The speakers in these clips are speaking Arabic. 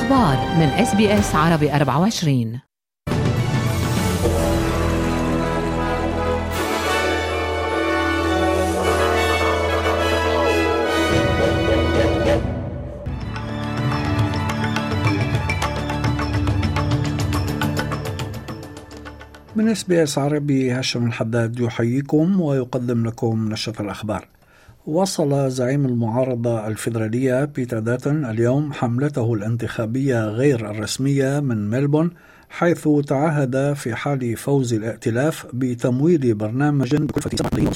الأخبار من SBS عربي 24. من SBS عربي هاشم الحداد يحييكم ويقدم لكم نشرة الأخبار. وصل زعيم المعارضة الفيدرالية بيتر داتون اليوم حملته الانتخابية غير الرسمية من ملبورن، حيث تعهد في حال فوز الائتلاف بتمويل برنامج بكلفة 7 مليون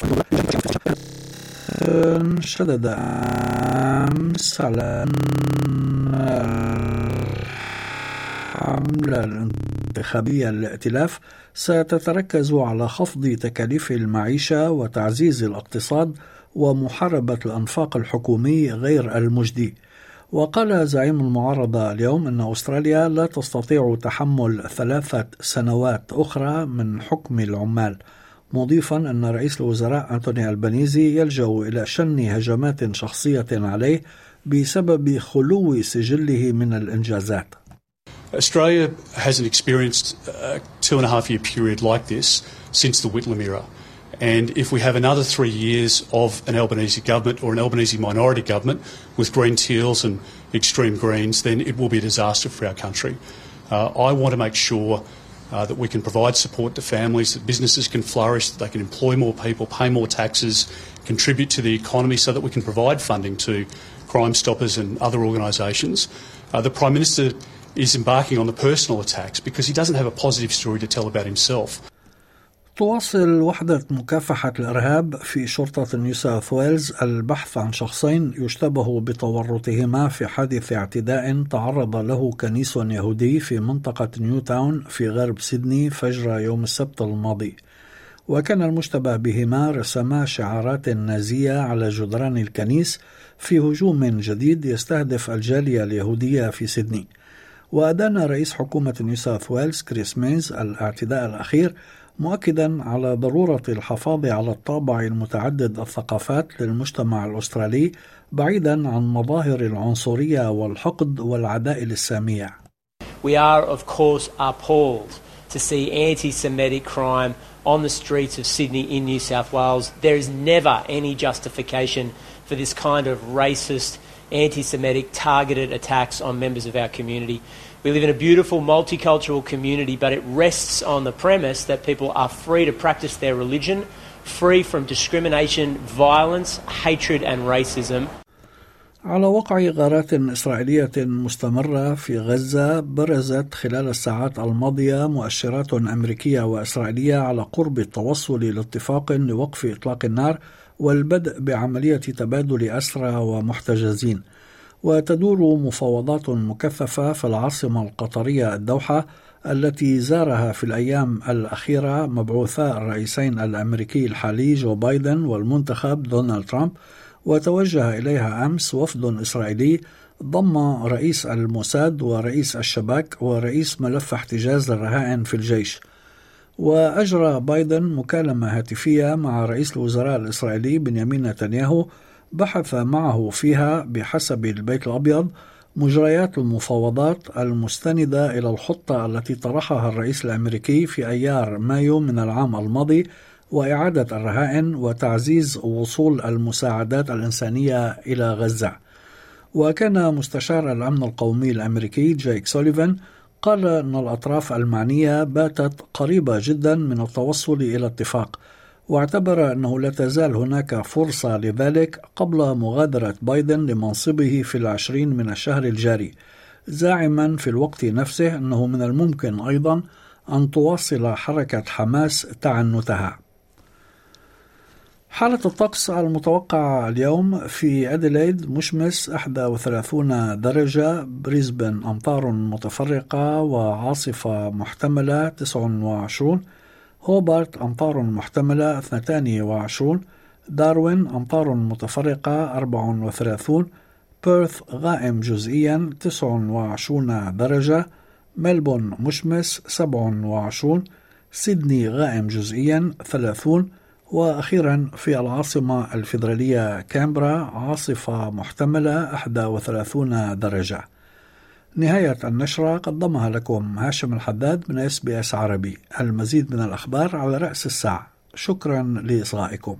دولار. شدد أمس على الحملة الانتخابية للائتلاف ستتركز على خفض تكاليف المعيشة وتعزيز الاقتصاد ومحاربة الأنفاق الحكومي غير المجدي. وقال زعيم المعارضة اليوم أن أستراليا لا تستطيع تحمل 3 سنوات أخرى من حكم العمال، مضيفا أن رئيس الوزراء أنتوني ألبانيزي يلجأ إلى شن هجمات شخصية عليه بسبب خلو سجله من الإنجازات. Australia hasn't experienced a 2.5-year period like this since the Whitlam era. And if we have another 3 years of an Albanese government or an Albanese minority government with Green Teals and extreme Greens, then it will be a disaster for our country. I want to make sure that we can provide support to families, that businesses can flourish, that they can employ more people, pay more taxes, contribute to the economy so that we can provide funding to Crime Stoppers and other organisations. The Prime Minister is embarking on the personal attacks because he doesn't have a positive story to tell about himself. تواصل وحدة مكافحة الإرهاب في شرطة نيو ساوث ويلز البحث عن شخصين يشتبه بتورطهما في حادث اعتداء تعرض له كنيس يهودي في منطقة نيو تاون في غرب سيدني فجر يوم السبت الماضي. وكان المشتبه بهما رسما شعارات نازية على جدران الكنيس في هجوم جديد يستهدف الجالية اليهودية في سيدني. وأدان رئيس حكومة نيو ساوث ويلز كريس مينز الاعتداء الأخير، مؤكدا على ضرورة الحفاظ على الطابع المتعدد الثقافات للمجتمع الأسترالي بعيدا عن مظاهر العنصرية والحقد والعداء السامية. We are of course appalled to see anti-Semitic crime on the streets of Sydney in New South Wales. There is never any justification for this kind of racist, anti-Semitic targeted attacks on members of our community. We live in a beautiful multicultural community, but it rests on the premise that people are free to practice their religion, free from discrimination, violence, hatred and racism. على وقع غارات إسرائيلية مستمرة في غزة، برزت خلال الساعات الماضية مؤشرات أمريكية وإسرائيلية على قرب التوصل لاتفاق لوقف إطلاق النار والبدء بعملية تبادل أسرى ومحتجزين. وتدور مفاوضات مكثفة في العاصمة القطرية الدوحة التي زارها في الأيام الأخيرة مبعوثا الرئيسين الأمريكي الحالي جو بايدن والمنتخب دونالد ترامب، وتوجه إليها أمس وفد إسرائيلي ضم رئيس الموساد ورئيس الشباك ورئيس ملف احتجاز الرهائن في الجيش. وأجرى بايدن مكالمة هاتفية مع رئيس الوزراء الإسرائيلي بنيامين نتنياهو بحث معه فيها بحسب البيت الأبيض مجريات المفاوضات المستندة إلى الخطة التي طرحها الرئيس الأمريكي في أيار مايو من العام الماضي، وإعادة الرهائن وتعزيز وصول المساعدات الإنسانية إلى غزة. وكان مستشار الأمن القومي الأمريكي جايك سوليفان قال أن الأطراف المعنية باتت قريبة جدا من التوصل إلى اتفاق، واعتبر أنه لا تزال هناك فرصة لذلك قبل مغادرة بايدن لمنصبه في 20 من الشهر الجاري، زاعما في الوقت نفسه أنه من الممكن أيضا أن تواصل حركة حماس تعنتها. حالة الطقس المتوقعة اليوم في أديلايد مشمس 31 درجة، بريسبن أمطار متفرقة وعاصفة محتملة 29، هوبارت أمطار محتملة 22، داروين أمطار متفرقة 34، بيرث غائم جزئيا 29 درجة، ملبون مشمس 27، سيدني غائم جزئيا 30، وأخيرا في العاصمة الفيدرالية كامبرا عاصفة محتملة 31 درجة. نهاية النشرة قدمها لكم هاشم الحداد من SBS عربي. المزيد من الأخبار على رأس الساعة. شكرا لإصغائكم.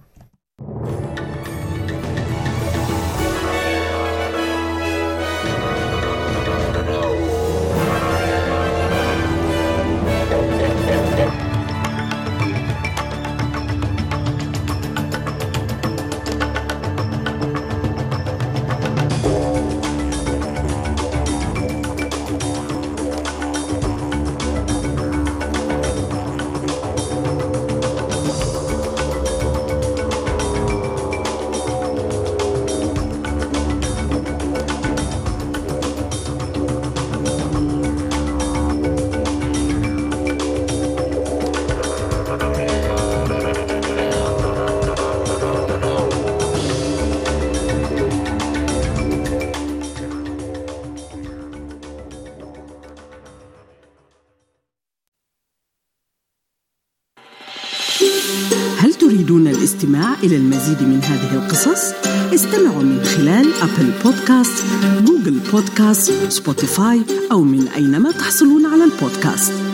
هل تريدون الاستماع إلى المزيد من هذه القصص؟ استمعوا من خلال أبل بودكاست، جوجل بودكاست، سبوتيفاي أو من أينما تحصلون على البودكاست.